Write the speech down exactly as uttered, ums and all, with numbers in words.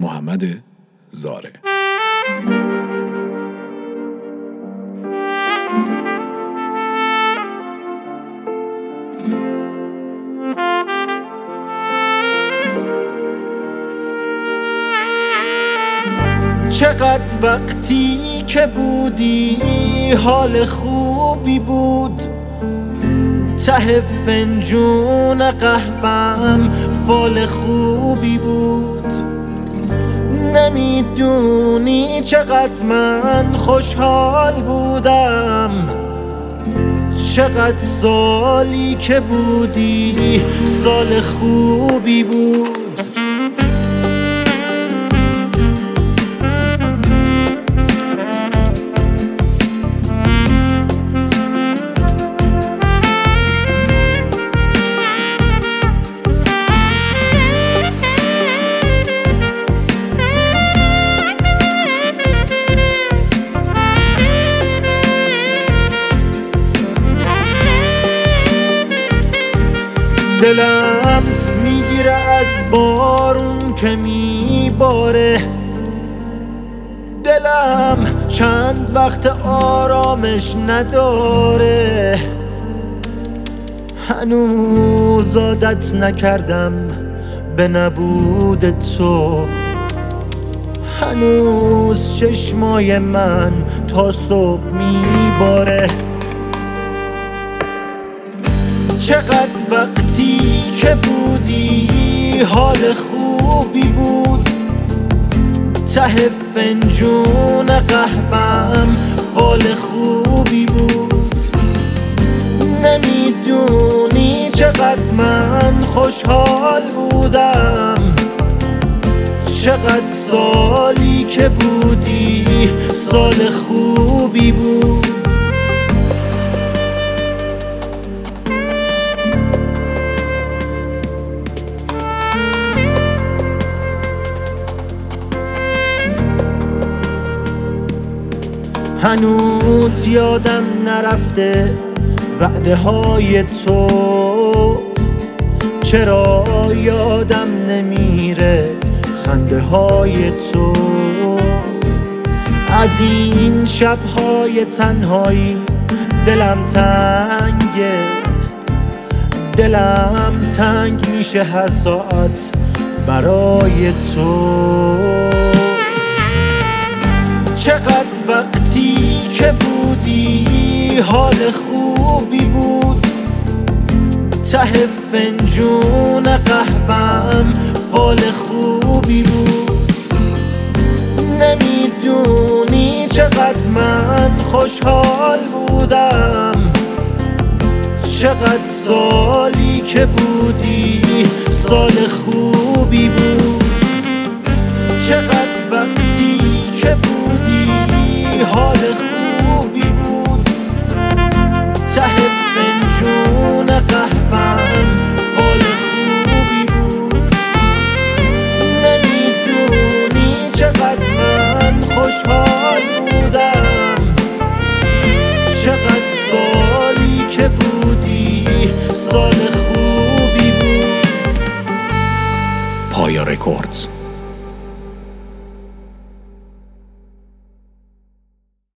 محمد زاره. چقدر وقتی که بودی حال خوبی بود، ته فنجون قهوه‌ام فال خوبی بود. نمیدونی چقدر من خوشحال بودم، چقدر سالی که بودی سال خوبی بود. دلم میگیره از بارون که میباره، دلم چند وقت آرامش نداره. هنوز عادت نکردم به نبود تو، هنوز چشمای من تا صبح میباره. چقدر وقتی که بودی حال خوبی بود، ته فنجون قهوه‌ام فال خوبی بود. نمیدونی چقدر من خوشحال بودم، چقدر سالی که بودی سال خوبی بود. هنوز یادم نرفته وعده های تو، چرا یادم نمیره خنده های تو. از این شبهای تنهایی دلم تنگه، دلم تنگ میشه هر ساعت برای تو. چقدر وقتی که بودی حال خوبی بود، ته فنجون قهوه‌ام فال خوبی بود. نمیدونی چقدر من خوشحال بودم، چقدر سالی که بودی سال خوبی بود. چقدر وقتی که بودی حال خوبی بود، ته فنجون قهوه‌ام فال خوبی بود. نمیدونی چقدر من خوشحال بودم، چقدر سالی که بودی سال خوبی بود. پایا رکوردز.